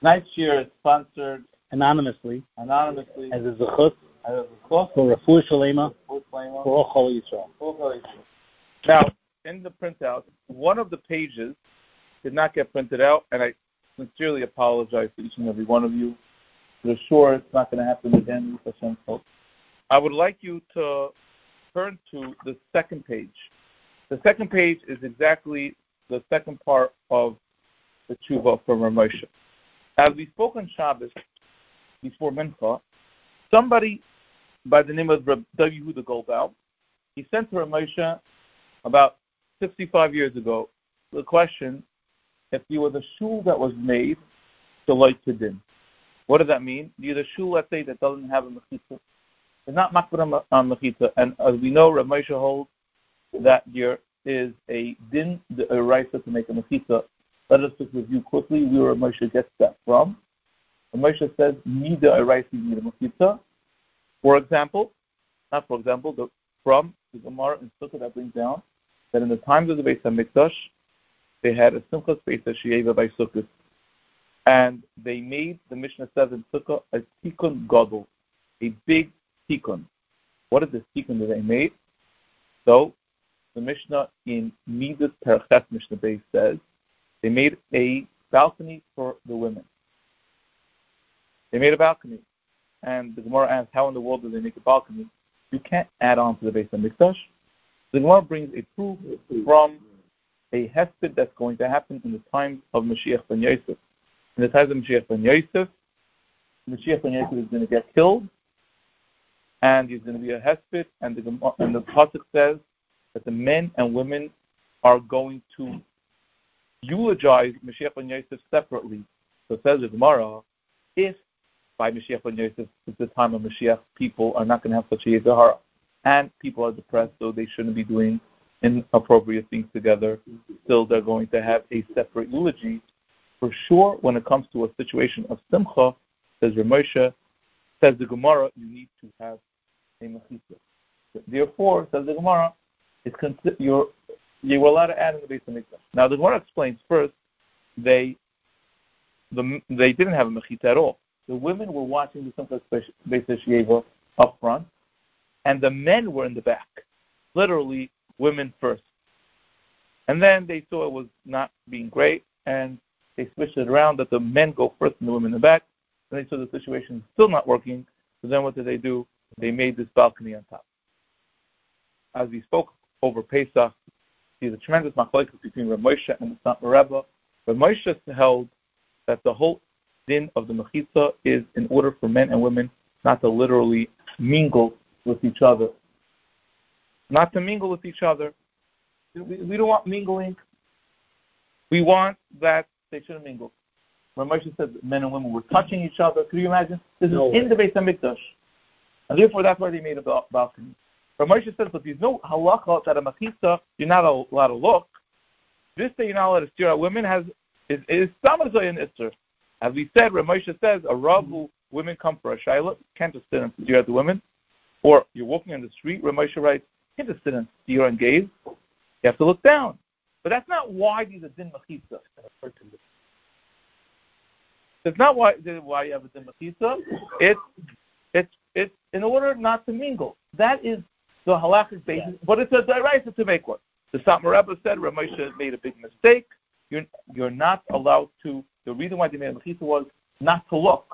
Tonight's year is sponsored anonymously as a zechut for Refuah Shalema for all Chol Yisrael. Now, in the printout, one of the pages did not get printed out, and I sincerely apologize to each and every one of you. For sure, it's not going to happen again with Hashem's help. I would like you to turn to the second page. The second page is exactly the second part of the tshuva from Rav Moshe. As we spoke on Shabbos before Mincha, somebody by the name of Reb Yehuda Goldbaum, he sent to Rav Moshe about 65 years ago the question, if you were the shul that was made to light to din. What does that mean? You're the shul, let's say, that doesn't have a mechitza. It's not makbara on mechitza. And as we know, Rav Moshe holds that there is a din, a raisa to make a mechitza. Let us just review quickly where Rav Moshe gets that from. Rav Moshe says, nida a raisa, you need a mechitza. From the Gemara in Sukkot that brings down that in the times of the Beis HaMikdash, they had a Simchas Beis HaShieva by Sukkot. And they made, the Mishnah says in Sukkot, a tikkun gadol, a big tikkun. What is this tikkun that they made? So, the Mishnah in Midas Perches Mishnah Beis says, they made a balcony for the women. They made a balcony. And the Gemara asks, how in the world do they make a balcony? You can't add on to the Beis HaMikdash. The Gemara brings a proof from a hesped that's going to happen in the times of Mashiach ben Yosef. In the times of Mashiach ben Yosef is going to get killed, and he's going to be a hesped, and the pasuk says that the men and women are going to eulogize Mashiach ben Yosef separately. So it says the Gemara, if by Mashiach ben Yosef, at the time of Mashiach, people are not going to have such a Yetzer Hara, and people are depressed, so they shouldn't be doing inappropriate things together. Still, they're going to have a separate eulogy. For sure, when it comes to a situation of Simcha, says Rav Moshe, says the Gemara, you need to have a mechitza. Therefore, says the Gemara, you were allowed to add in the Beis HaMikdash. Now, the Gemara explains first, they didn't have a mechitza at all. The women were watching the Simchas Beis HaShieva up front, and the men were in the back. Literally, women first. And then they saw it was not being great, and they switched it around that the men go first and the women in the back. And they saw the situation is still not working. So then what did they do? They made this balcony on top. As we spoke over Pesach, there's a tremendous machlokes between Rav Moshe and the Satmar Rebbe. Rav Moshe held that the whole din of the mechitza is in order for men and women not to literally mingle with each other. Not to mingle with each other. We don't want mingling. We want that they shouldn't mingle. Rav Moshe said that men and women were touching each other. Could you imagine? This is in the Beis HaMikdash. And therefore, that's why they made a balcony. Rav Moshe said, but there's no halacha that a mechitza, you're not allowed to look. This that you're not allowed to steer at women is Samazay and Isser. As we said, Rav Moshe says, a Rav who women come for a shayla, can't just sit and steer at the women. Or you're walking on the street, Rav Moshe writes, you can't just sit and steer and gaze. You have to look down. But that's not why these are din mechitza. That's not why you have a din mechitza. It's in order not to mingle. That is the halachic basis, but it's a deraisa to make one. The Satmar Rebbe said Rav Moshe made a big mistake. You're not allowed to. The reason why they made a mechitza was not to look.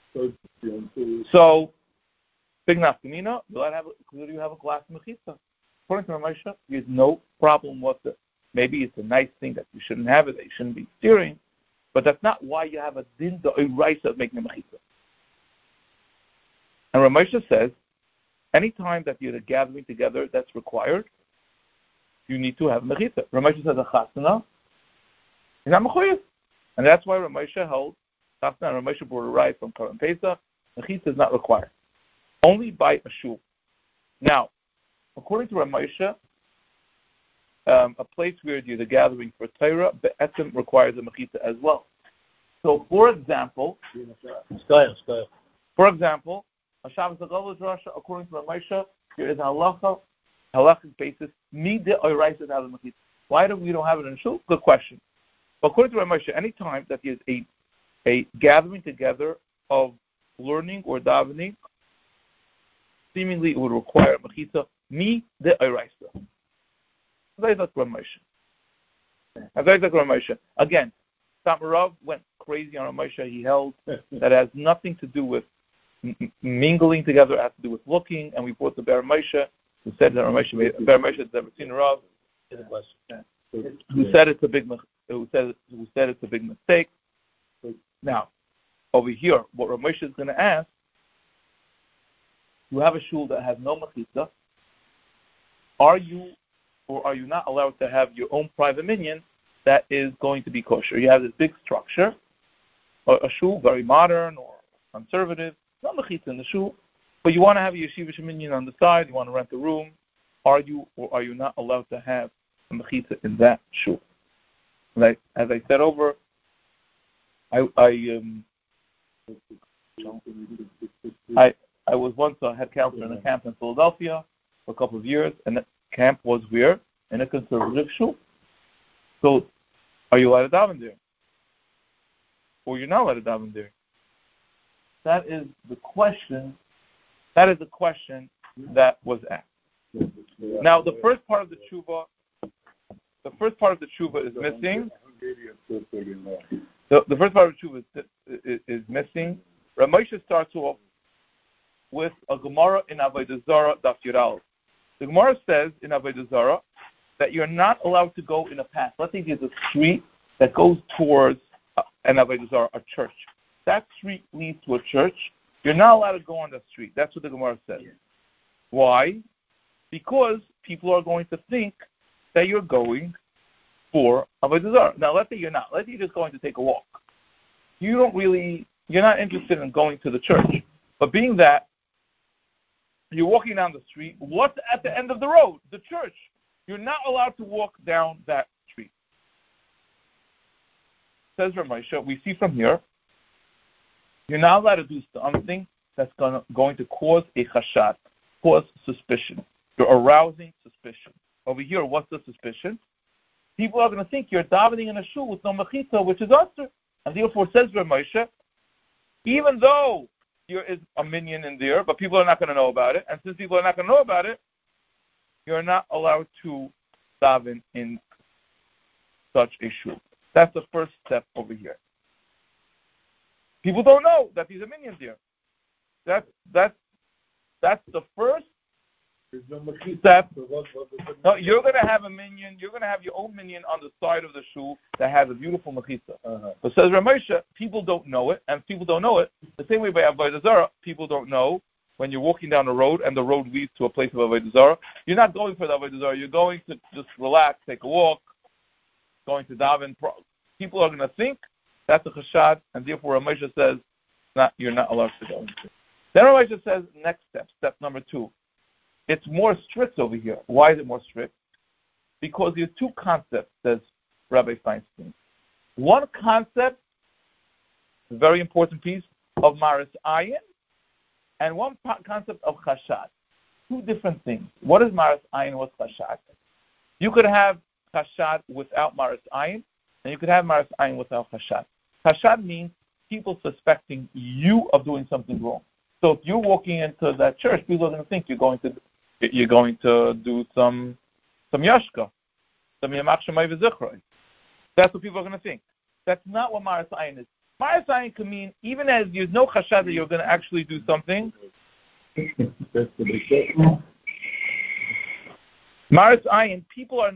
So, big nafkamina, you have a glass mechitza. According to Rav Moshe, there's no problem with it. Maybe it's a nice thing that you shouldn't have it, that you shouldn't be steering, but that's not why you have a din da'iraisa of making a mechitza. And Rav Moshe says, anytime that you're gathering together that's required, you need to have a mechitza. Rav Moshe says a chasana is not mechuyev. And that's why Rav Moshe held, chasana and Rav Moshe brought a ride from Karan Pesach, mechitza is not required. Only by a shul. Now, according to Rav Moshe, a place where you're the gathering for Torah, Be'etzem requires a mechitza as well. So, for example, a Shabbos Haggadah Drasha, according to Rav Moshe, there is a halachic basis, mideh oraisa to have a mechitza. Why do we don't have it in shul? Good question. But according to Rav Moshe, any time that there's a a gathering together of learning or davening, seemingly it would require mechitza mi de oraisa. Again, Rav went crazy on Ramosha. He held that has nothing to do with mingling together. It has to do with looking. And we brought the Ber Moshe, who said that Ber Moshe has never seen a Rav. Who said it's a big mistake. Now, over here, what Rav Moshe is going to ask: you have a shul that has no mechitza. Are you or are you not allowed to have your own private minyan that is going to be kosher? You have this big structure, a shul, very modern or conservative, not mechitza in the shul, but you want to have a yeshiva minyan on the side. You want to rent a room. Are you or are you not allowed to have a mechitza in that shul? Like as I said over, I was once a head counselor in a camp in Philadelphia for a couple of years, and that camp was where? In a conservative shul. So, are you allowed to daven there? Or you're not allowed to daven there? That is the question. That is the question that was asked. Now, the first part of the tshuva is missing. The first part of the tshuva is missing. Rav Moshe starts off with a Gemara in Avodah Zarah Daf Yud. The Gemara says in Avodah Zarah that you're not allowed to go in a path. Let's say there's a street that goes towards an Avodah Zarah, a church. That street leads to a church. You're not allowed to go on that street. That's what the Gemara says. Yeah. Why? Because people are going to think that you're going for Avodah Zarah. Now, let's say you're not. Let's say you're just going to take a walk. You're not interested in going to the church. But being that you're walking down the street, what's at the end of the road? The church. You're not allowed to walk down that street. Says Rav Moshe, we see from here, you're not allowed to do something that's going to cause a chashat, cause suspicion. You're arousing suspicion. Over here, what's the suspicion? People are going to think you're davening in a shul with no mechitza, which is usher. And therefore, says Rav Moshe, even though there is a minyan in there, but people are not going to know about it. And since people are not going to know about it, you're not allowed to daven in such a shul. That's the first step over here. People don't know that there's a minyan there. That's the first step. No, you're going to have a minyan. You're going to have your own minyan on the side of the shul that has a beautiful mechitza. But says Rav Moshe, people don't know it, and people don't know it the same way by Avodah Zarah. People don't know when you're walking down a road and the road leads to a place of Avodah Zarah. You're not going for the Avodah Zarah. You're going to just relax, take a walk, going to daven. People are going to think that's a chashad, and therefore Rav Moshe says, you're not allowed to go. Then Rav Moshe says, next step number 2. It's more strict over here. Why is it more strict? Because there's 2 concepts, says Rabbi Feinstein. One concept, a very important piece, of Maris Ayin, and one concept of Chashad. 2 different things. What is Maris Ayin? What's Chashad? You could have Chashad without Maris Ayin, and you could have Maris Ayin without Chashad. Chashad means people suspecting you of doing something wrong. So if you're walking into that church, people are going to think you're going to do some yashka, some yamach shemay v'zichroi. That's what people are going to think. That's not what Maris Ayin is. Maris Ayin can mean, even as there's no chashad that you're going to actually do something. Maris Ayin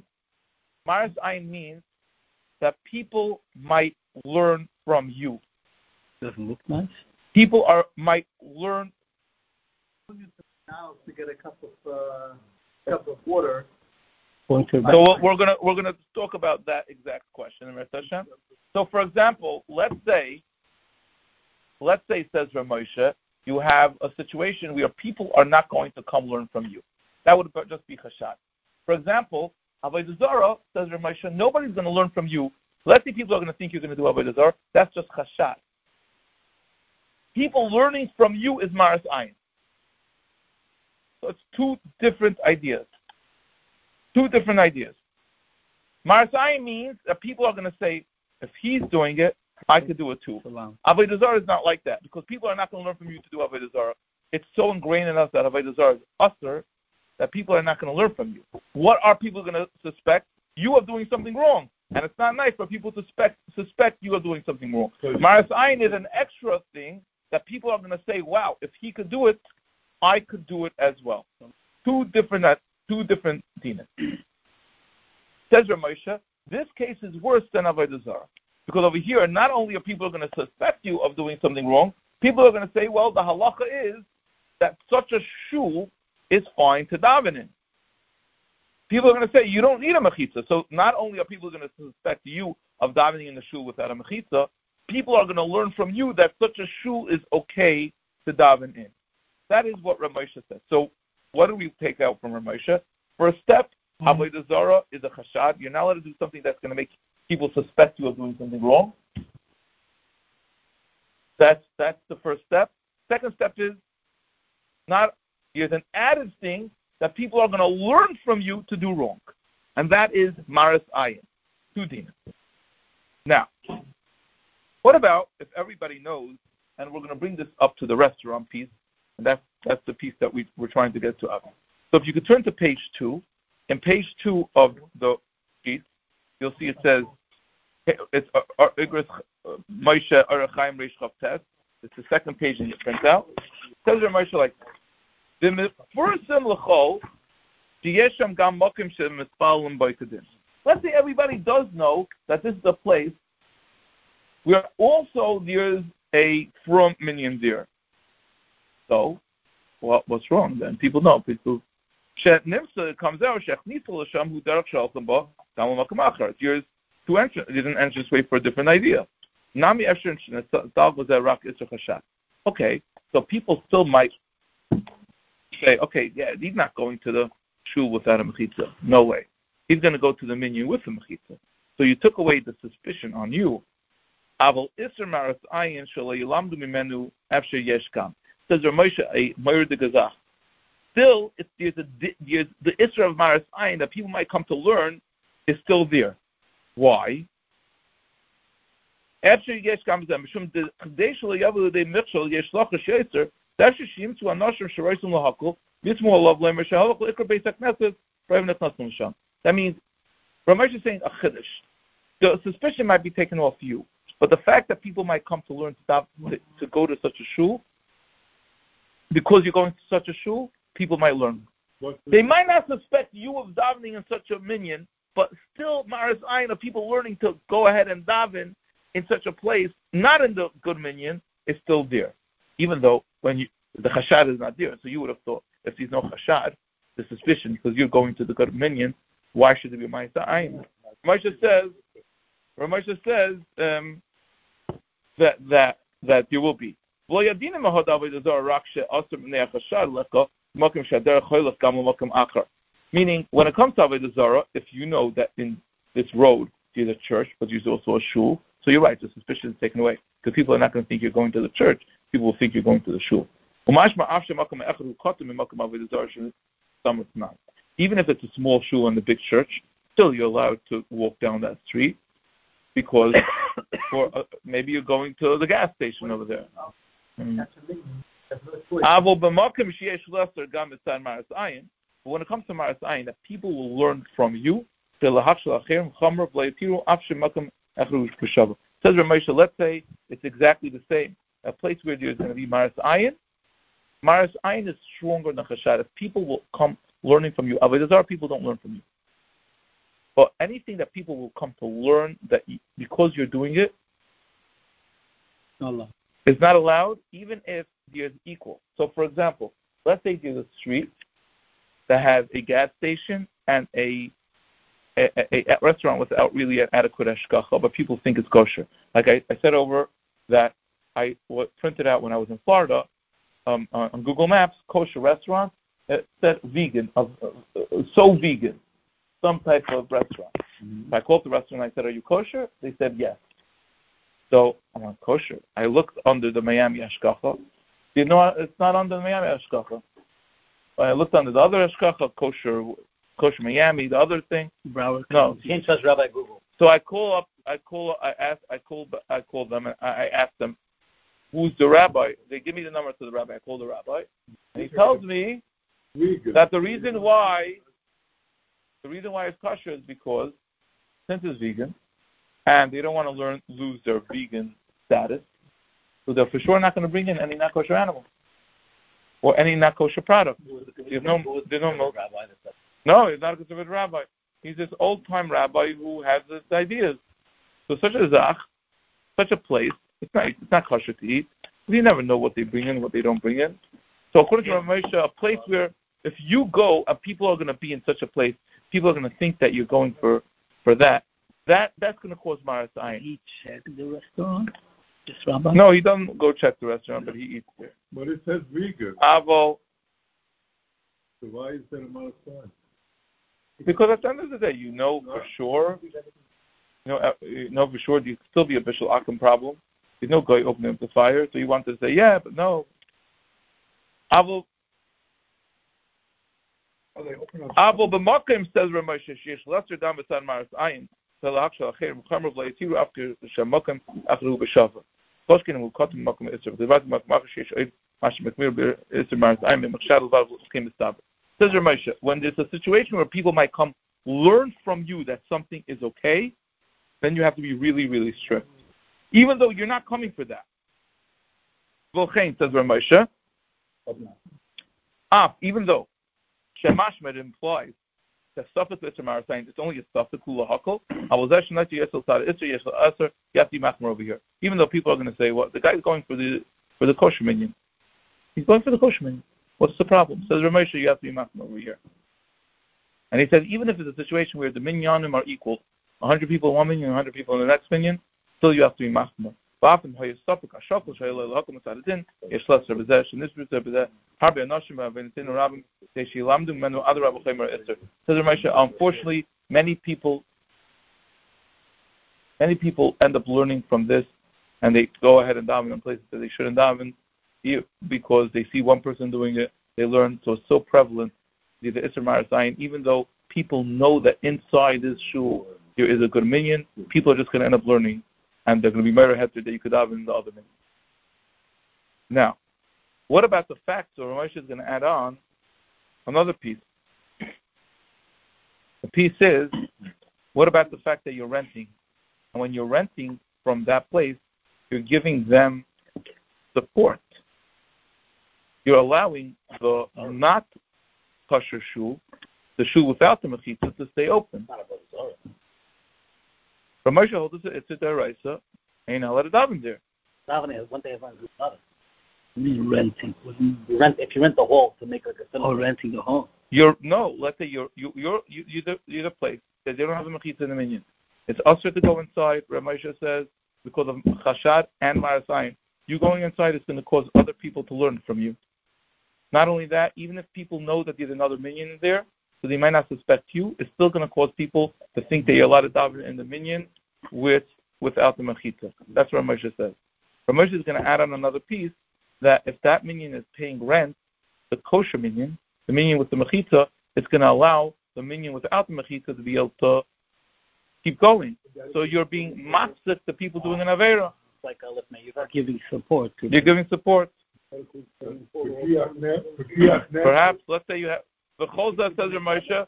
means that people might learn from you. Doesn't look nice. People might learn. Now to get a cup of water. So we're gonna talk about that exact question. So, for example, let's say, says Rav Moshe, you have a situation where people are not going to come learn from you. That would just be chashad. For example, Avodah Zarah, says Rav Moshe, nobody's going to learn from you. Let's say people are going to think you're going to do Avodah Zarah. That's just chashad. People learning from you is Maris Ayin. So it's 2 different ideas. 2 different ideas. Maris Ayin means that people are going to say, if he's doing it, I could do it too. Avodah Zarah is not like that because people are not going to learn from you to do Avodah Zarah. It's so ingrained in us that Avodah Zarah is usher that people are not going to learn from you. What are people going to suspect? You are doing something wrong. And it's not nice for people to suspect you are doing something wrong. Maris Ayin is an extra thing that people are going to say, wow, if he could do it, I could do it as well. Two different dinas. Says Ramosha, this case is worse than Avodah Zarah. Because over here, not only are people going to suspect you of doing something wrong, people are going to say, well, the halacha is that such a shul is fine to daven in. People are going to say, you don't need a mechitza. So not only are people going to suspect you of davening in the shul without a mechitza, people are going to learn from you that such a shul is okay to daven in. That is what Ramosha says. So what do we take out from Ramosha? First step, Avodah Zarah is a chashad. You're not allowed to do something that's going to make people suspect you of doing something wrong. That's the first step. Second step is there's an added thing that people are going to learn from you to do wrong. And that is Maris Ayin, 2 dinas. Now, what about if everybody knows, and we're going to bring this up to the restaurant piece, and that's the piece that we're trying to get to up. So if you could turn to page 2, in page 2 of the sheet, you'll see it says, it's Moshe Arachaim Reish Chav Tes. It's the second page in your printout. It says Moshe like, let's say everybody does know that this is a place where also there's a from minyan there. So, what's wrong then? People know. People comes out. There's 2 entrances. There's an entrance way for a different idea. Okay, so people still might say, okay, yeah, he's not going to the shul without a mechitza. No way. He's going to go to the minyan with a mechitza. So you took away the suspicion on you. Aval iser maras ayin shalayilamdu mimenu after yeshkam. Says Ramosha a moyer de gazach. Still, there's the iser of maras ayin that people might come to learn is still there. Why? After yeshkam zem mishum de chdesh layavu de michshel yeshlach sheitzer. That's shim to anashim shreisim lahakol. This more love lemer shahalach ikra beisak knesset private knesset sham. That means Ramesh is saying a chiddush. The suspicion might be taken off you, but the fact that people might come to learn to go to such a shul, because you're going to such a shul, people might learn. They might not suspect you of davening in such a minyan, but still, Maris Ayin of people learning to go ahead and daven in such a place, not in the good minyan, is still there. Even though the chashad is not there. So you would have thought, if there's no chashad, the suspicion, because you're going to the good minyan, why should there be Maris Ayin? Ramosha says that there will be. Meaning, when it comes to Avodah Zarah, if you know that in this road there's a church, but there's also a shul, so you're right, the suspicion is taken away. Because people are not going to think you're going to the church, people will think you're going to the shul. Even if it's a small shul and a big church, still you're allowed to walk down that street because maybe you're going to the gas station over there. But when it comes to Maris Ayin, that people will learn from you. Says Ramosha, let's say it's exactly the same. A place where there's going to be Maris Ayin is stronger than Chashad. If people will come learning from you, Avodah Zarah people don't learn from you. But anything that people will come to learn that because you're doing it is not allowed, even if there's equal. So, for example, let's say there's a street that has a gas station and a restaurant without really an adequate hashgacha, but people think it's kosher. Like I said over that I printed out when I was in Florida on Google Maps, kosher restaurant. It said vegan, so vegan, some type of restaurant. Mm-hmm. I called the restaurant and I said, are you kosher? They said yes. So I'm like, kosher. I looked under the Miami hashgacha. You know, it's not under the Miami hashgacha. I looked under the other hashgacha, kosher Miami, the other thing. Broward. No. You can't trust Rabbi Google. So I call up called them and I asked them, who's the rabbi? They give me the number to the rabbi. I call the rabbi, and he tells me that the reason why it's kosher is because since it's vegan, and they don't want to lose their vegan status, so they're for sure not going to bring in any not kosher animal or any not kosher product. There's no milk. No, he's not a conservative rabbi. He's this old-time rabbi who has his ideas. So such a place, it's not kosher to eat. You never know what they bring in, what they don't bring in. So according to Rav Moshe, a place where if you go, people are going to be in such a place, people are going to think that you're going for that. That's going to cause maras ayin. He checked the restaurant? Just rabbi? No, he doesn't go check the restaurant, but he eats there. But it says vegan. Avo. So why is that a maras ayin? Because at the end of the day, you know for sure there could still be a Bishul Akum problem. There's no guy opening up the fire, so you want to say, yeah, but no. Avo b'makim says Rav Moshe sheyesh lesser dam b'tzad maras ayin v'lahak shel acherim v'chamer v'layitiru after shemokim achru b'shava. Koshkin hu kotim makom isser v'divat makom achar sheyesh oid mash mekmir b'isser maras ayin b'machshad l'vav l'chim b'stav. Says Rav Moshe, when there's a situation where people might come learn from you that something is okay, then you have to be really, really strict. Even though you're not coming for that. V'olchein, says Rav Moshe, even though Shemashmed implies that suffix Isser Maras Ayin, it's only a suffix Kula Hakol, you have to be machmer over here. Even though people are going to say, well, the guy's going for the kosher minion. He's going for the kosher minion. What's the problem? Says Rav Moshe, you have to be machmer over here. And he said, even if it's a situation where the minyanim are equal, 100 people in one minion, 100 people in the next minion, still you have to be machmer. Unfortunately, many people end up learning from this, and they go ahead and daven in places that they shouldn't daven because they see one person doing it. They learn, so it's so prevalent. The Isser Maras Ayin, even though people know that inside this shul there is a good minion, people are just going to end up learning, and they're going to be murder heter that you could daven in the other minion. Now, what about the fact? So Rav Moshe is going to add on another piece. The piece is, what about the fact that you're renting? And when you're renting from that place, you're giving them support. You're allowing the not kosher shul, the shul without the mechitza, to stay open. Rav Moshe holds it's a deraisa, and you're not allowed to daven there. Davening is one day of daven. Renting. If you rent the hall to make like a cinema. Or renting the hall. Let's say you're the place that they don't have a mechitza in the minion. It's usher to go inside. Rav Moshe says because of chashad and maras ayin. You going inside is going to cause other people to learn from you. Not only that, even if people know that there's another minion in there, so they might not suspect you, it's still going to cause people to think that you're allowed to daven in the minion without the mechitza. That's what Rav Moshe says. Rav Moshe is going to add on another piece that if that minion is paying rent, the kosher minion, the minion with the mechitza, it's going to allow the minion without the mechitza to be able to keep going. So you're being matzik the people doing an avera. It's like a lifnei. You're giving support. You're giving support. Perhaps, let's say you have the Cholza says Rav Moshe,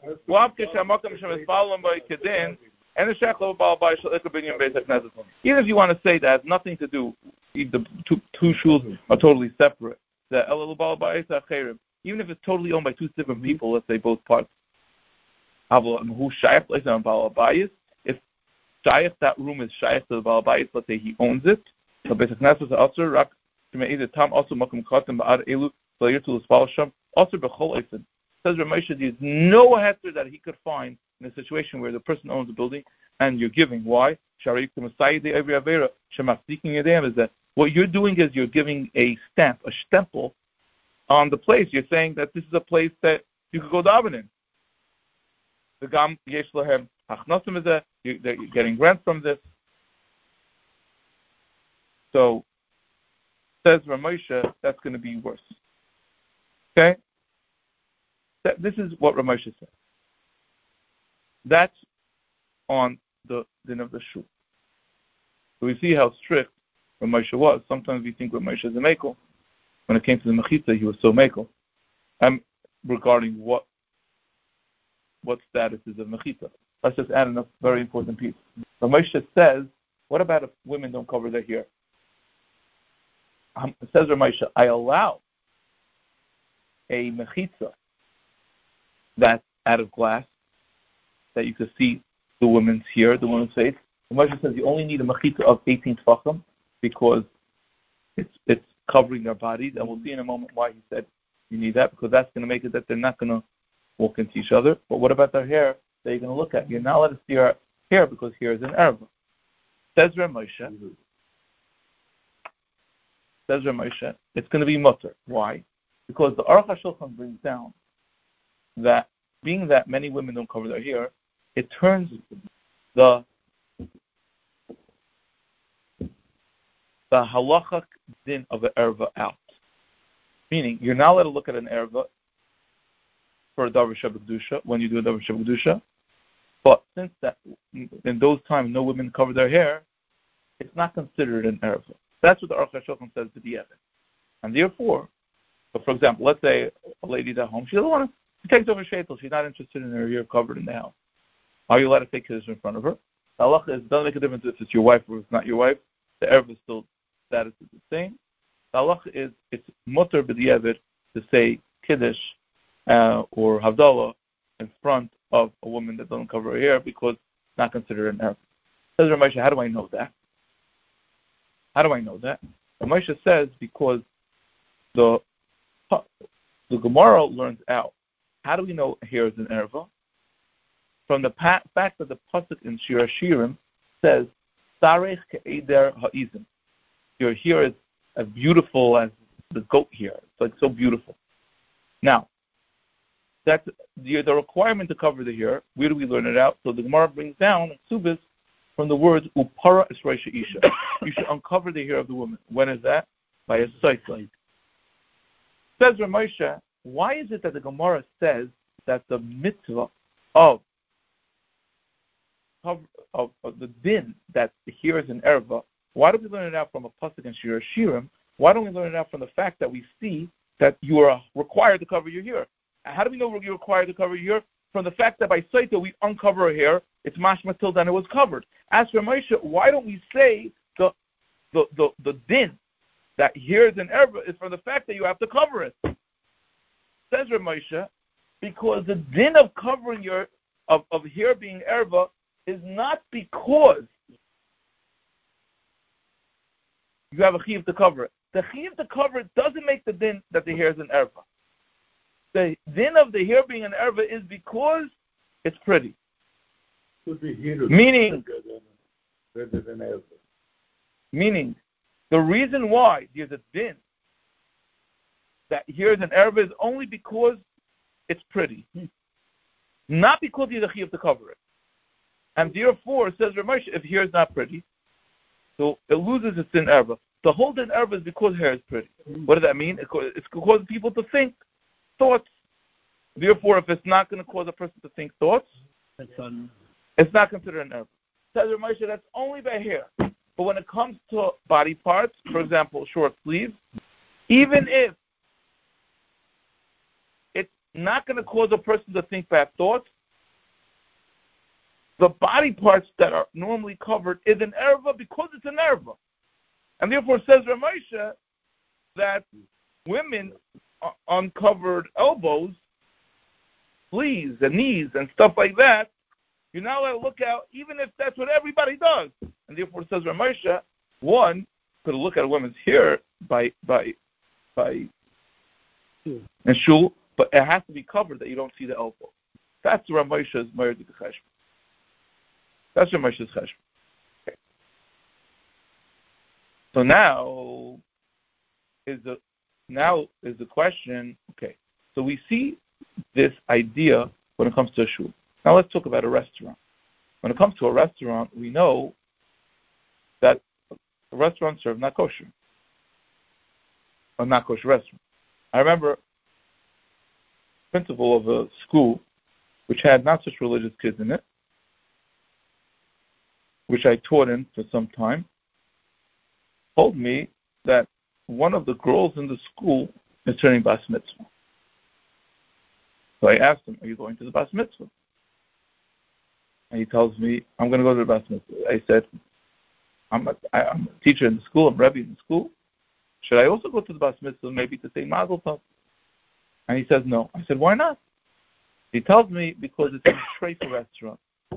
even if you want to say that has nothing to do, the two shuls are totally separate. Even if it's totally owned by two different people, let's say both parts. If shaykh, that room is shaykh to the Baal Bayis, let's say he owns it. So Beis HaKnesses also rak shme'id tam also makom katem ba'ad elu v'layir to l'spal sham also b'chol eisen. Says Rav Moshe, there's no heter that he could find in a situation where the person owns the building and you're giving. Why? Is that what you're doing is you're giving a stamp, a stempel on the place. You're saying that this is a place that you could go daven in. The gam yesh lahem hachnosim is that you're getting rent from this. So says Rav Moshe, that's going to be worse. Okay. This is what Rav Moshe said. That's on the din of the shul. So we see how strict Moshe was. Sometimes we think Moshe is a mekel. When it came to the mechitza, he was so mekel. Regarding what status is of mechitza. Let's just add a very important piece. Moshe says, what about if women don't cover their hair? It says Moshe, I allow a mechitza that's out of glass, that you can see the woman's hair, the woman's face. Moshe says you only need a mechitza of 18 tefachim because it's covering their bodies, and we'll see in a moment why he said you need that, because that's going to make it that they're not going to walk into each other. But what about their hair that you're going to look at? You're not allowed to see her hair because hair is an erva. Says Moshe, it's going to be mutter. Why? Because the Aruch HaShulchan brings down that being that many women don't cover their hair, it turns the halachic din of the erva out. Meaning, you're not allowed to look at an erva for a davar shebekdusha when you do a davar shebekdusha, but since that in those times no women cover their hair, it's not considered an erva. That's what the Aruch HaShulchan says to the Evan. And therefore, so for example, let's say a lady's at home, she doesn't want to, she takes off her sheitel, she's not interested in her hair covered in the house. Are you allowed to take kiddush in front of her? The halacha is, it doesn't make a difference if it's your wife or it's not your wife. The erva is still, status is the same. The halacha is, it's mutter b'diavad to say kiddush or havdalah in front of a woman that doesn't cover her hair because it's not considered an erva. Says Ramosha, how do I know that? How do I know that? Ramosha says because the Gemara learns out. How do we know hair is an erva? From the fact that the pasuk in Shir Hashirim says, "Sarech ke'eder ha'izim." Your hair is as beautiful as the goat hair. It's like so beautiful. Now, that's the requirement to cover the hair. Where do we learn it out? So the Gemara brings down Subis from the words "upara esreisha isha." You should uncover the hair of the woman. When is that? By a soifla. Says Ramosha, why is it that the Gemara says that the mitzvah of the din that the hair is an erva? Why do we learn it out from a pasuk in Shir Hashirim? Why don't we learn it out from the fact that we see that you are required to cover your hair? How do we know you're required to cover your hair? From the fact that by Saita we uncover our hair, it's mashma till then it was covered. As for Moshe, why don't we say the din that hair is an erva is from the fact that you have to cover it? Says Moshe, because the din of covering of hair being erva is not because you have a chiyuv to cover it. The chiyuv to cover it doesn't make the din that the hair is an erva. The din of the hair being an erva is because it's pretty. Meaning, the reason why there's a din that hair is an erva is only because it's pretty. Not because there's a chiyuv to cover it. And therefore, says Ramesh, if hair is not pretty, so it loses its din erva. The whole din erva is because hair is pretty. What does that mean? It's causes people to think thoughts. Therefore, if it's not going to cause a person to think thoughts, it's not considered an erva. Says Ramesh, that's only by hair. But when it comes to body parts, for example, short sleeves, even if it's not going to cause a person to think bad thoughts, the body parts that are normally covered is an erva because it's an erva. And therefore says Ramosha that women uncovered elbows, sleeves and knees and stuff like that, you're not allowed to look out even if that's what everybody does. And therefore says Ramosha, one, could look at a woman's hair by and shul, but it has to be covered that you don't see the elbow. That's Ramosha's Ma'ir Cheshbon. That's Ramosha's Cheshbon. Okay. So now is the question, okay, so we see this idea when it comes to a shul. Now let's talk about a restaurant. When it comes to a restaurant, we know that restaurants serve not kosher. A not kosher restaurant. I remember principal of a school which had not such religious kids in it, which I taught in for some time, told me that one of the girls in the school is turning bas mitzvah. So I asked him, are you going to the bas mitzvah? And he tells me, I'm going to go to the bas mitzvah. I said, I'm a teacher in the school, I'm Rebbe in the school. Should I also go to the bas mitzvah maybe to say Mazel Tov? And he says no. I said, why not? He tells me because it's a treifa restaurant.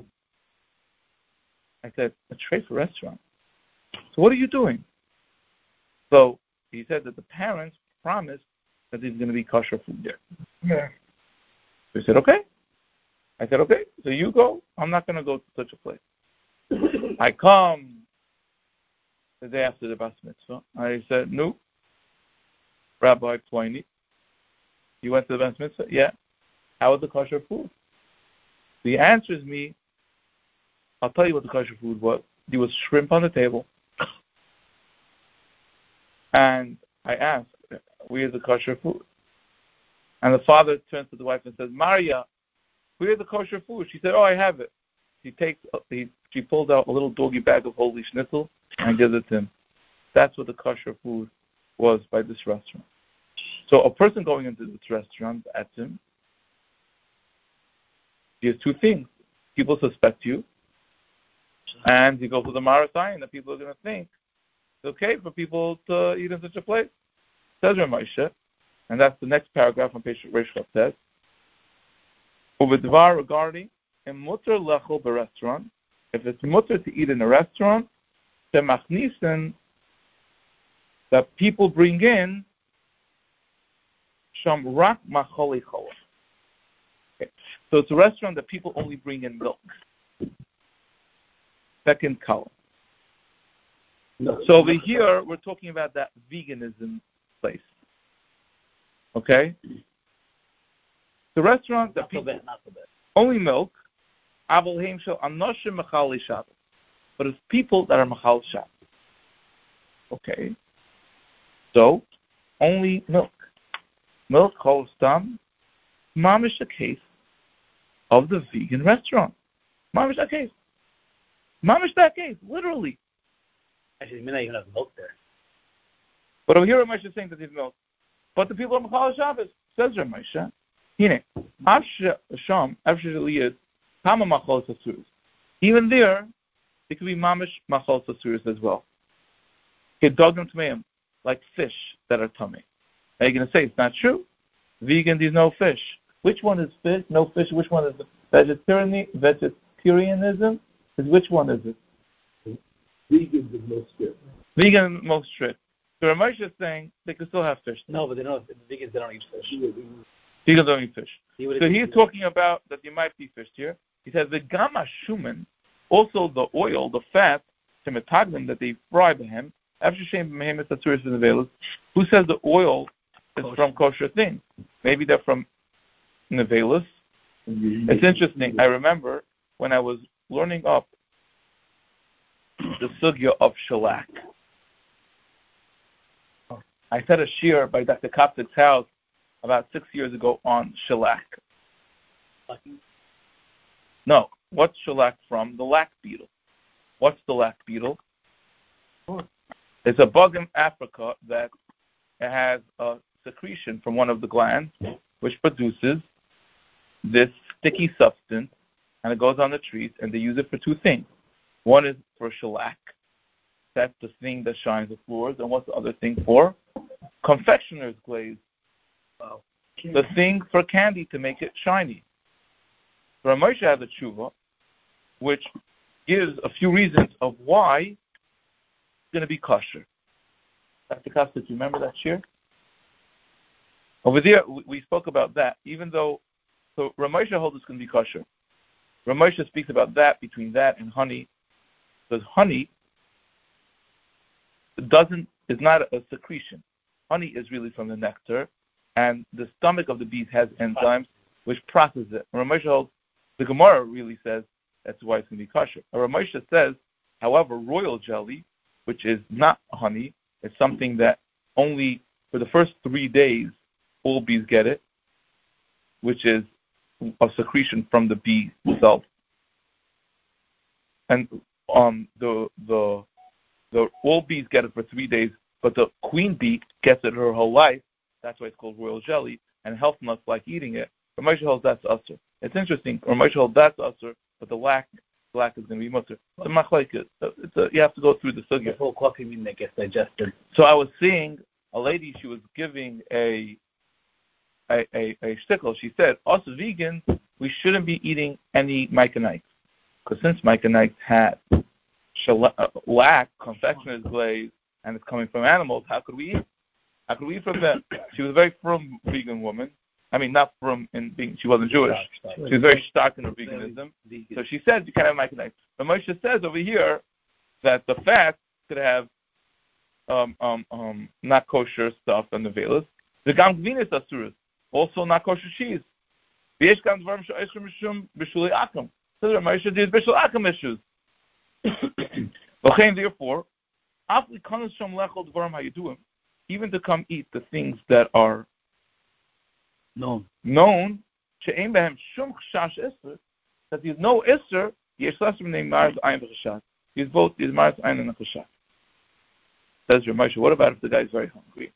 I said, a treifa restaurant? So what are you doing? So he said that the parents promised that there's going to be kosher food there. Yeah. So he said, okay. I said, okay, so you go. I'm not going to go to such a place. I come the day after the bas mitzvah. I said, no, Rabbi Ploini, you went to the bas mitzvah? Yeah. How was the kosher food? He answers me, I'll tell you what the kosher food was. There was shrimp on the table. And I asked, where's the kosher food? And the father turns to the wife and says, Maria, where's the kosher food? She said, oh, I have it. She pulls out a little doggy bag of holy schnitzel and gives it to him. That's what the kosher food was by this restaurant. So a person going into this restaurant, Atzim, he has two things. People suspect you, and you go to the Marathon, that people are going to think it's okay for people to eat in such a place. Says Rav Moshe, and that's the next paragraph on page Reish says, Uvidvar regarding a mutter lechol berestaurant, if it's mutter to eat in a restaurant, shemachnisen, that people bring in sham rak macholi chola. Okay. So it's a restaurant that people only bring in milk. Second column. No. So over here, we're talking about that veganism place. Okay? The restaurant that people... Not so bad. Only milk. But it's people that are machal Shabbat. Okay? So, only milk. Milk calls them mamish a case of the vegan restaurant. Mamish that case. Mamish that case, literally. Actually, you may not even have milk there. But over here, Rav Moshe is saying that there's milk. But the people are machal Shabbos. Says Rav Moshe, even there, it could be mamish machal sasuris as well. Kedogim tmeim, like fish that are tummy. Are you going to say it's not true? Vegan, there's no fish. Which one is fish? No fish. Which one is vegetarianism? Which one is it? Vegan is most strict. Vegan most strict. So Rav Moshe is saying they can still have fish. No, but they don't. The vegans, they don't eat fish. Vegans don't eat fish. So he's talking about that there might be fish here. He says the gamma shuman, also the oil, the fat, temetaglim that they fry by him. After Shem Mehemet Satsuris and Nevelis, who says the oil is from kosher things? Maybe they're from Nevelis. It's interesting. I remember when I was learning up the sugya of shellac. I said a shiur by Dr. Koptik's house about 6 years ago on shellac. No, what's shellac from? The lac beetle. What's the lac beetle? It's a bug in Africa that has a secretion from one of the glands, which produces this sticky substance, and it goes on the trees, and they use it for two things. One is for shellac. That's the thing that shines the floors. And what's the other thing for? Confectioner's glaze. Wow. The thing for candy to make it shiny. Rav Moshe has a tshuva, which gives a few reasons of why it's going to be kosher. Dr. Costa, do you remember that shiur? Over there, we spoke about that, even though, so Rav Moshe holds it's going to be kosher. Rav Moshe speaks about that, between that and honey, because honey is not a secretion. Honey is really from the nectar, and the stomach of the bees has enzymes which process it. Rav Moshe holds, the Gemara really says that's why it's going to be kosher. Rav Moshe says, however, royal jelly, which is not honey, it's something that only for the first 3 days all bees get it, which is a secretion from the bee itself. And the all bees get it for 3 days, but the queen bee gets it her whole life. That's why it's called royal jelly, and health nuts like eating it. Ramosha holds that's usher. It's interesting. Ramosha holds that's usher, but the lack is going to be mutter. So you have to go through the sugya. The whole coffee bean that gets digested. So I was seeing a lady. She was giving a shtickle. She said, us vegans, we shouldn't be eating any myconites, because since myconites had lack, confectioner's glaze, and it's coming from animals, how could we eat? How could we eat from them? She was a very firm vegan woman. I mean, not firm in being, she wasn't Jewish. She was very stark in her veganism. So she said you can't have myconites. But Moshe says over here that the fat could have not kosher stuff and the velas. The gam gvinas asuras, also not kosher cheese. V'yesh gam dvarim she'oishim mishum b'shulei akum. So there are Moshe did b'shul akum issues. Therefore, afli kanas sham lechol dvarim hayeduim, even to come eat the things that are known, she'ein behem shum chashash isser, that there's no isser, yesh lesser b'nei marz ayin v'chashat. He's both, he's marz ayin and chashat. Says your Moshe, what about if the guy is very hungry?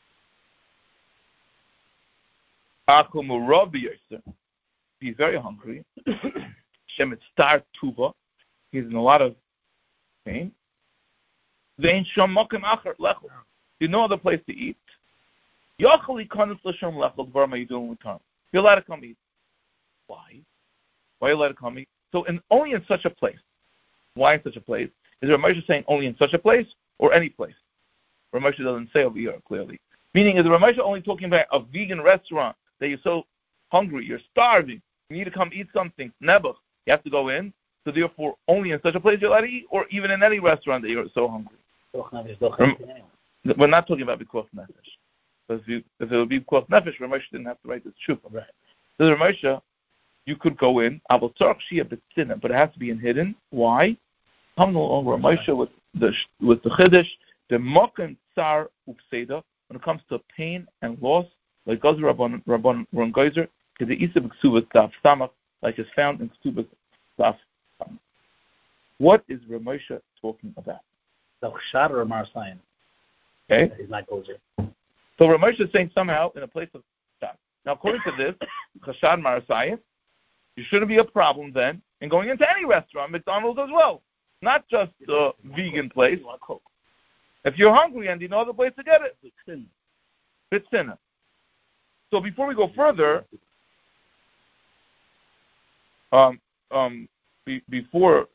Akum urabi yosser. He's very hungry. Shemet star tuva. He's in a lot of pain. Vein sham mokim acher lechol. There's no other place to eat. Yochali kanis l'sham lechol dvar ma yidun l'tarm. You're allowed to come eat. Why? Why are you allowed to come eat? So only in such a place. Why in such a place? Is Ramosha saying only in such a place or any place? Ramosha doesn't say over here clearly. Meaning, is Ramosha only talking about a vegan restaurant that you're so hungry, you're starving, you need to come eat something, nebuch, you have to go in, so therefore only in such a place you're allowed to eat, or even in any restaurant that you're so hungry? We're not talking about B'kuach Nefesh. Because if it would be B'kuach Nefesh, Ramosha didn't have to write this shupa. Right. So Ramosha, you could go in, but it has to be in hidden. Why? Come along, Ramosha with the Chiddush, the Mokem Tsar Upseda, when it comes to pain and loss, like Gazer Rabban Ron Geyser, to the Isa B'Ksuvas Daf Samach, like is found in Ksuvas Daf Samach. What is Ramosha talking about? The Chashad or Marsayan. Okay. He's not Gozer. So Ramosha is saying somehow in a place of Chashad. Now, according to this, Chashad Marsayan, you shouldn't be a problem then in going into any restaurant, McDonald's as well, not just a vegan place. If you're hungry and you know the place to get it, it's sinner. So before we go further, before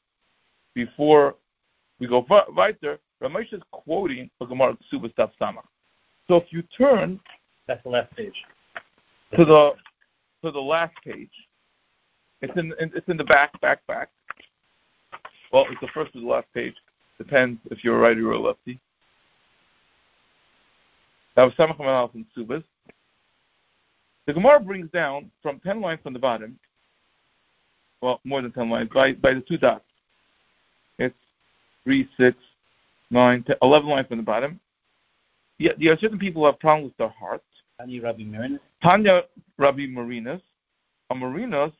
we go weiter, Ramesh is quoting the Gemara Ksubas Daf Samach. So if you turn, that's the last page, to the last page, it's in the back. Well, it's the first to the last page. Depends if you're a righty or a lefty. That was Samach Malach and Ksubas. The Gemara brings down from 10 lines from the bottom, well, more than 10 lines, by the 2 dots. It's 3, 6, 9, 10, 11 lines from the bottom. Yeah, there are certain people who have problems with their hearts. Tanya Rabbi Marinas. Tanya Rabbi Marinas. A Marinas,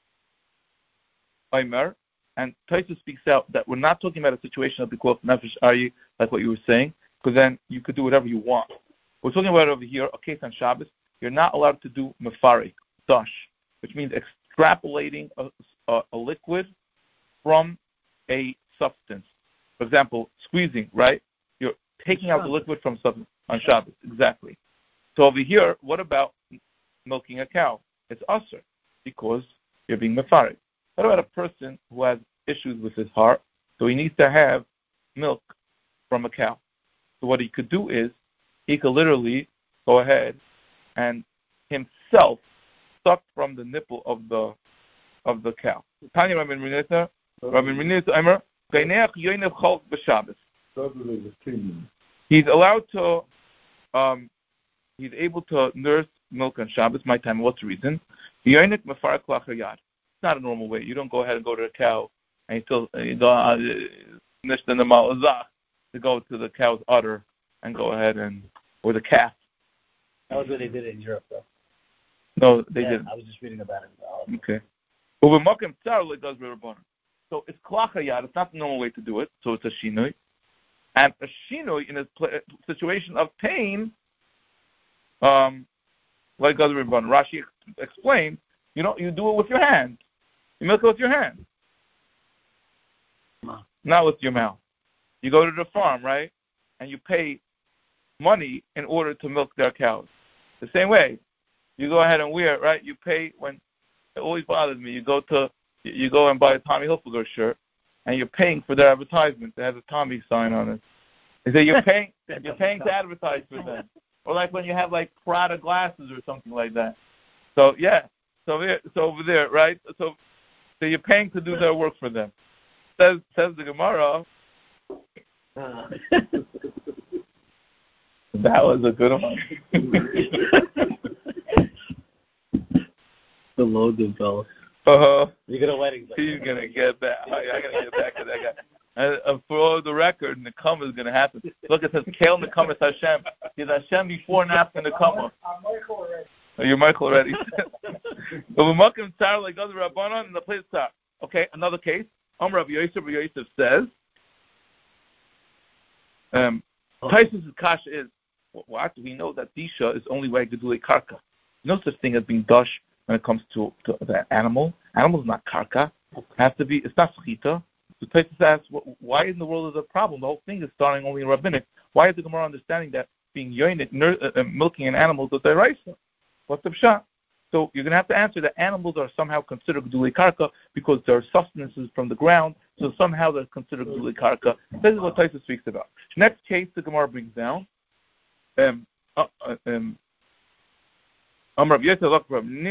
Aimer, and Taisa speaks out that we're not talking about a situation of the B'kuach Nefesh, are you, like what you were saying, because then you could do whatever you want. We're talking about over here, a case on Shabbos. You're not allowed to do mefari, dash, which means extrapolating a liquid from a substance. For example, squeezing, right? You're taking out the liquid from substance on Shabbos, exactly. So over here, what about milking a cow? It's usher, because you're being mefari. What about a person who has issues with his heart, so he needs to have milk from a cow? So what he could do is, he could literally go ahead and himself suck from the nipple of the cow. Tanya Rabbi Renita, Eimer, Gaineach Yonev Chalk b'Shabbos. He's allowed to, he's able to nurse milk on Shabbos. My time. What's the reason? Yonev Mefarak Lachayad. It's not a normal way. You don't go ahead and go to a cow and you still nishta nemal to go to the cow's udder and go ahead and, or the calf. That was what they did in Europe, though. No, they didn't. I was just reading about it. Okay. But with Mokem Tsar, it does Rabbanan. So it's Klachayad. It's not the normal way to do it, so it's a Shinoi. And a shinoi in a situation of pain, like other Rebban, Rashi explained, you do it with your hand. You milk it with your hand, not with your mouth. You go to the farm, right, and you pay money in order to milk their cows. The same way, you go ahead and wear it, right? You pay when it always bothers me. You go and buy a Tommy Hilfiger shirt, and you're paying for their advertisement. They have a Tommy sign on it. They say you're paying to advertise for them, or like when you have like Prada glasses or something like that. So yeah, so over there, right? So you're paying to do their work for them. Says the Gemara. That was a good one. The loaded bells. You get a wedding. He's gonna get back. I gotta get back to that guy. And for the record, Nekama is gonna happen. Look, it says Kael Nekama Hashem. He's Hashem before and after Nekama. I'm Michael already. Oh, you're Michael already. But we Makim Tzar like other Rabbanon in the place Tzar. Okay, another case. Rav Yosef says. Taisus' kasha is what we know that disha is only way gedulei karka. No such thing as being dush when it comes to the animal. Animal is not karka. It has to be. It's not schita. So Taisus asks, why in the world is a problem? The whole thing is starting only in rabbinic. Why is the Gemara understanding that being yoinit, milking an animal is a deraisa? What's the pshat? So you're going to have to answer that animals are somehow considered gedulei karka because they're sustenances from the ground. So somehow they're considered gedulei karka. This is what Taisus speaks about. Next case the Gemara brings down. Rav Yosef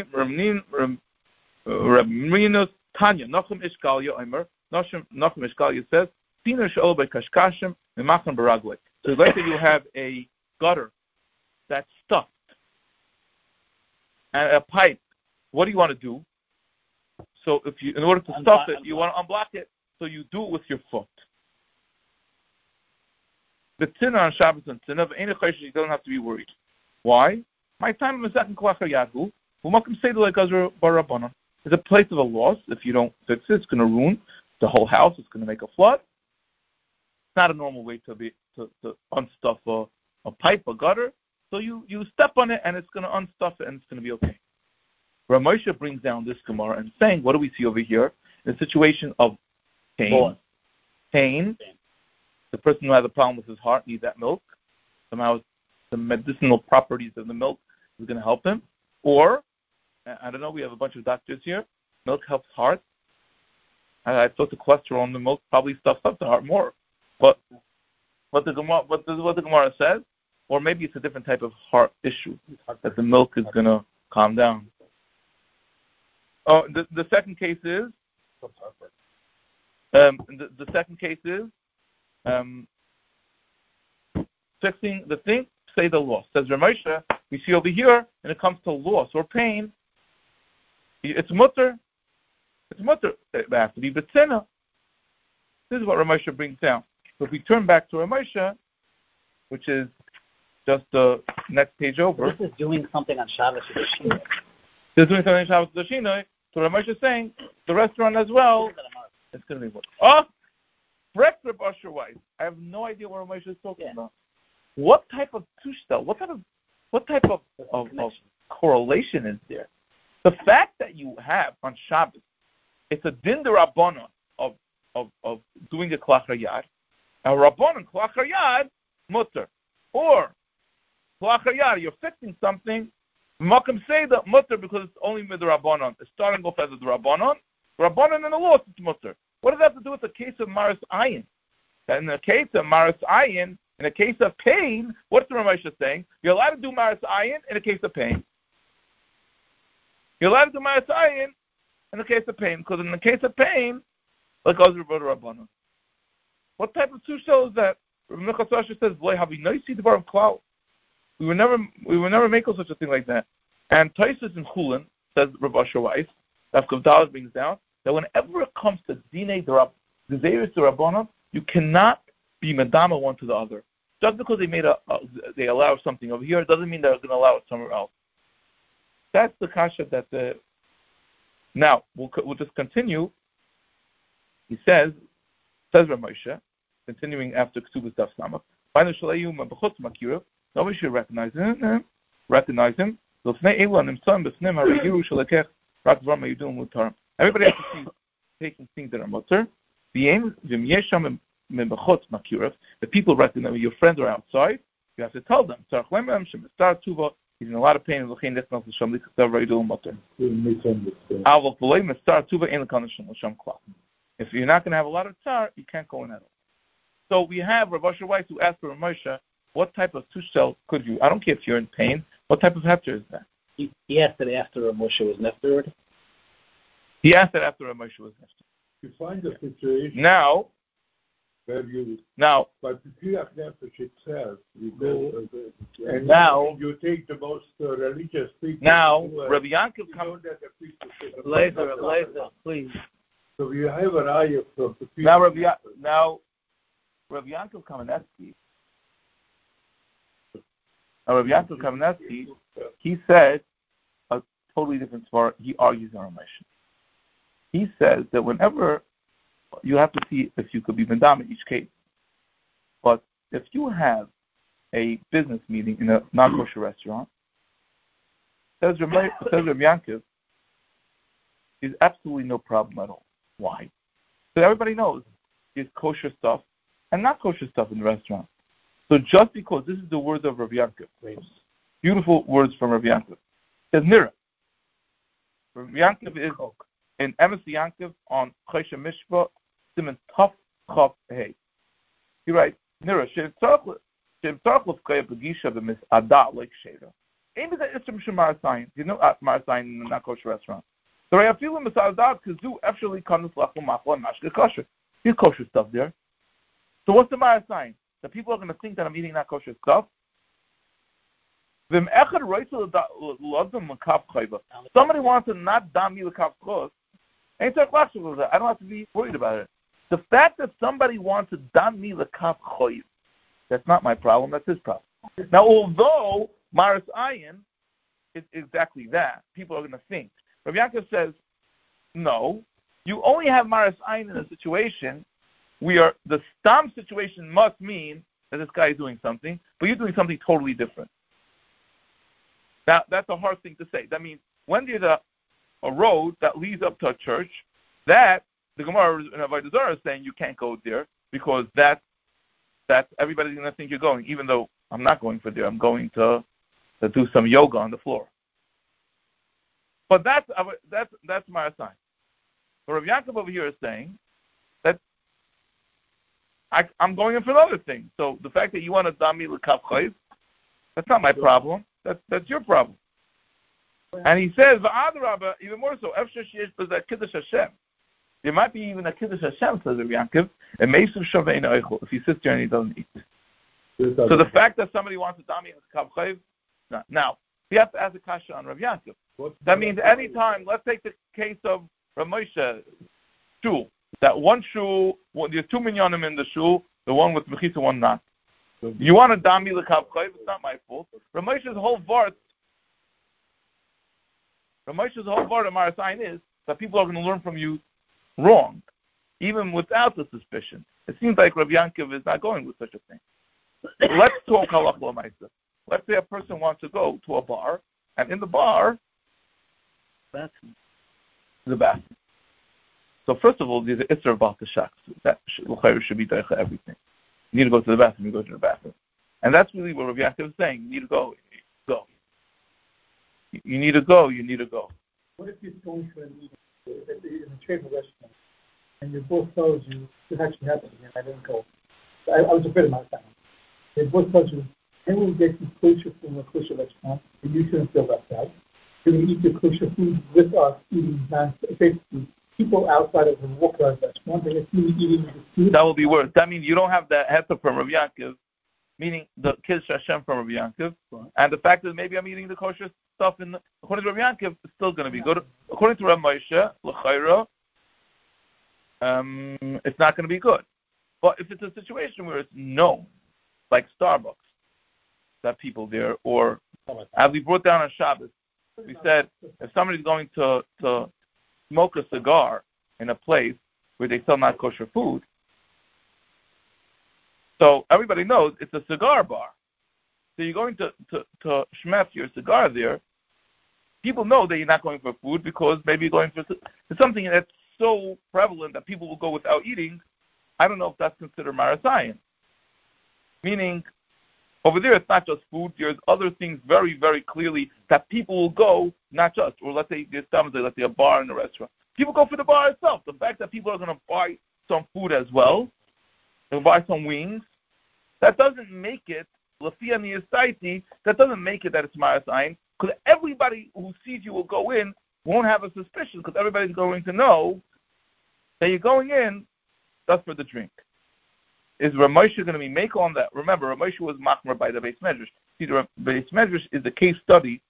Rav Minus Tanya Nachum Ishkalia Omer. Nachum Ishkalia says, "Tina she'ol be'kashkashim memachem baraglei." So let's say you have a gutter that's stuffed and a pipe. What do you want to do? So in order to stuff it, you want to unblock it. So you do it with your foot. The tzina on Shabbos and tzina, you don't have to be worried. Why? My time in Masechet Kolachar Yadhu, Umakim Seder like Azra Barabana. It's a place of a loss. If you don't fix it, it's going to ruin the whole house. It's going to make a flood. It's not a normal way to unstuff a pipe, a gutter. So you step on it, and it's going to unstuff it, and it's going to be okay. Rav Moshe brings down this Gemara and saying, what do we see over here? In a situation of pain. The person who has a problem with his heart needs that milk. Somehow the medicinal properties of the milk is going to help him. Or, I don't know, we have a bunch of doctors here. Milk helps heart. I thought the cholesterol in the milk probably stuffs up the heart more. But what the Gemara says, or maybe it's a different type of heart issue that the milk is going to calm down. Oh, the second case is the second case is fixing the thing, say the loss. Says Rav Moshe, we see over here, when it comes to loss or pain, it's mutter. It's mutter. It has to be betzina. This is what Rav Moshe brings down. So if we turn back to Rav Moshe, which is just the next page over. This is doing something on Shabbos with the Shinoi. This is doing something on Shabbos with the Shinoi. So Rav Moshe is saying, the restaurant as well, it's going to be what? Oh! Breakfast Usher Weiss. I have no idea what Rav Moshe is talking about. What type of tushtel? What type of correlation is there? The fact that you have on Shabbos, it's a din derabbanon of doing a klachar yad. A rabbanon klachar yad mutter, or klachar yad you're fixing something. Makom Seder mutter because it's only midrabbanon. It's starting off as a drabanon. Rabbanon in the law it's mutter. What does that have to do with the case of Maris Ayin? In the case of Maris Ayin, in the case of pain, what's the Rav Moshe saying? You're allowed to do Maris Ayin in the case of pain. You're allowed to do Maris Ayin in the case of pain, because in the case of pain, like Azra B'Rabbanan Rabbanon. What type of tushel is that? Rav Michal Sasha says, "Boy, have we noticed the bar of cloud? We will never make such a thing like that." And Taisus in Chulin says Rav Asher Weiss, that Kavdalas brings down that whenever it comes to Dinei Gezeirus Rabbanon, you cannot be Madama one to the other. Just because they allow something over here doesn't mean they're going to allow it somewhere else. That's the kasha that now we'll just continue. He says Rav Moshe, continuing after Ksubas Daf Samach. Nobody should recognize him. Everybody has to see taking things that are mutter. The people recognize your friends are outside. You have to tell them. He's in a lot of pain. If you're not going to have a lot of tzar, you can't go in at all. So we have Rav Asher Weiss who asked for Moshe, what type of tushel could you? I don't care if you're in pain. What type of hefter is that? He asked it after Rav Moshe was nefter already? He asked it after Rav Moshe was nefter. You find a situation now, where you but the Piyach Nefesh itself, you go and now you take the most religious people. Now, Rabbi Yankov comes. Later, please. So you have an eye from the Piyach. Now, Rabbi Yankov Kamenetsky. Rabbi Yankov Kamenetsky, he said a totally different svara. He argues on Ramesh. He says that whenever you have to see if you could be Vendam in each case. But if you have a business meeting in a non-kosher restaurant, says Rabbi Yankov, there's absolutely no problem at all. Why? So everybody knows there's kosher stuff and not kosher stuff in the restaurant. So just because this is the words of Rabbi Yankov, beautiful words from Rabbi Yankov, says Nira. Rabbi Yankov is in Emes Yankov on Choshe Mishpah, Simon Tuf Chav Hey. He writes, Nira, Shem Tzarech L'Fkaya B'Gisha B'Mis'ada Like Sheda. Ain't that Isram Shemar Sayin? You know Mar Sayin in a non-kosher restaurant. So I feel in Mis'ada Kazu actually Kanus Lachum Machla and Mashke Kosher. There's kosher stuff there. So what's the Mar Sayin? The people are going to think that I'm eating not kosher stuff. Somebody wants to not dam me the kaf chos. I don't have to be worried about it. The fact that somebody wants to dam me the kaf choy, that's not my problem. That's his problem. Now, although Maris Ayin is exactly that, people are going to think. Rabbi Yankov says, no, you only have Maris Ayin in a situation where the stam situation must mean that this guy is doing something, but you're doing something totally different. Now, that's a hard thing to say. That means when there's a road that leads up to a church, that the Gemara in Avodah Zarah is saying you can't go there because that's everybody's going to think you're going, even though I'm not going for there. I'm going to do some yoga on the floor. But that's my sign. But Rav Yankov over here is saying that I'm going in for another thing. So the fact that you want to dami l'kav chayv, that's not my problem. That's your problem. And he says, v'adarabba, even more so, kiddush Hashem. There might be even a kiddush Hashem, says Rav Yankov, and meisuv shavein eichel, if he sits there and he doesn't eat. So the fact that somebody wants to dami l'kav chayv, now we have to ask a kasha on Rav Yankov. That means any time, let's take the case of Rav Moshe shul. That one shul, there's 2 minyanim in the shul, the one with mechitza, one not. You want to dami l'kav chayv, it's not my fault. Rav Moshe's whole vart of Marasayin is that people are going to learn from you wrong, even without the suspicion. It seems like Rav Yankov is not going with such a thing. Let's talk halakha l'maisa. Let's say a person wants to go to a bar, and in the bar, the bathroom. So first of all, there's an isra about the shaks. That should be daicha everything. You need to go to the bathroom, you go to the bathroom. And that's really what Rav Yankov is saying. You need to go. You need to go. What if you're going for a meeting in a trade restaurant, and your boss tells you, this actually happened to me, and I didn't go. I was afraid of my family. Your boss tells you, I will get you kosher from a kosher restaurant, and you shouldn't feel left out. You're going to eat your kosher food with us, eating basically people outside of the walk-around restaurant, and if you eating the food. That will be worse. That means you don't have the heta from Rav Yankov, meaning the kiddush Hashem from Rav Yankov, and the fact that maybe I'm eating the kosher stuff according to Rav Yankov, it's still going to be good. According to Rav Moshe, l'chayra, it's not going to be good. But if it's a situation where it's known, like Starbucks, that people there, or as we brought down on Shabbos, we said if somebody's going to smoke a cigar in a place where they sell not kosher food, So everybody knows it's a cigar bar. So you're going to schmef your cigar there. People know that you're not going for food because maybe you're going for something that's so prevalent that people will go without eating. I don't know if that's considered marasayan. Meaning, over there it's not just food. There's other things very, very clearly that people will go, not just, or let's say there's something, let's say a bar and a restaurant. People go for the bar itself. The fact that people are going to buy some food as well, they'll buy some wings, that doesn't make it, Lafia Niyasaiti, that doesn't make it that it's marasayan, because everybody who sees you will go in won't have a suspicion, because everybody's going to know that you're going in just for the drink. Is Ramosha going to be make on that? Remember, Ramosha was machmer by the Beis Medrash. See, the Beis Medrash is the case study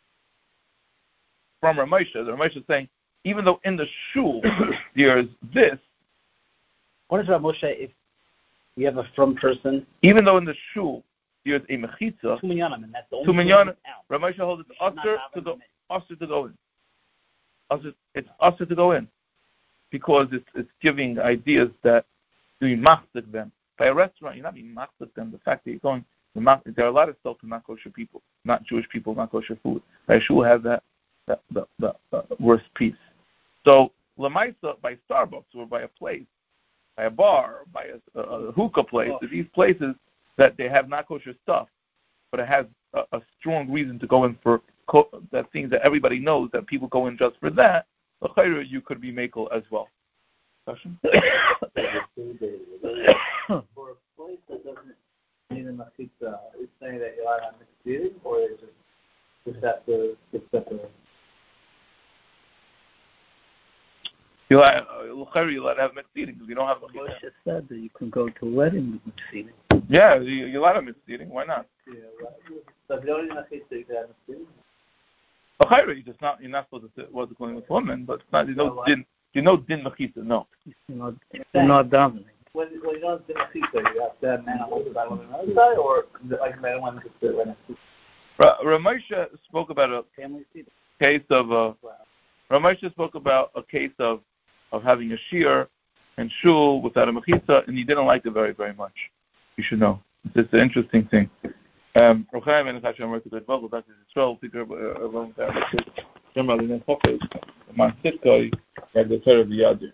from Ramosha. The Ramosha is saying, even though in the shul there's this. What is Ramosha if we have a from person? Even though in the shul there's a mechitza. Two minyanim, and that's the only thing out. Ramosha holds it's usher to go in. It's usher to go in because it's giving ideas that you machzik them. By a restaurant, you're not being machzik them. The fact that you're going, there are a lot of self to not kosher people, not Jewish people, not kosher food. By a shul has the worst piece. So Lamaisa by Starbucks or by a place, by a bar, by a hookah place, these places that they have not kosher stuff, but it has a strong reason to go in for that things that everybody knows that people go in just for that. You could be makel as well. Question? For a place that doesn't need a machitza, it's saying that you're allowed to have mixed eating, or is it just have to separate? You're allowed to have mixed eating because you don't have machitza. Moshe said that you can go to a wedding with mixed eating. Yeah, you're allowed to have mixed eating. Why not? Yeah, right. So if you don't need machitza, you can have mixed eating. You're not supposed to what's going with women, but it's not, you know din machitza, no. You're not dominant. When you don't have din machitza, you have to have man on one side, woman on the other side, or like man and woman can sit right next to each other? Ramosha spoke about a case of Ramosha spoke about a case of having a shiur and shul without a mechitza, and he didn't like it very, very much. You should know. It's an interesting thing. Rochaim and Hashem work with the Bible. That is Israel. Figure about that. Remember, the Nefesh, the Mansitkoi, and the Torah of the Yadir.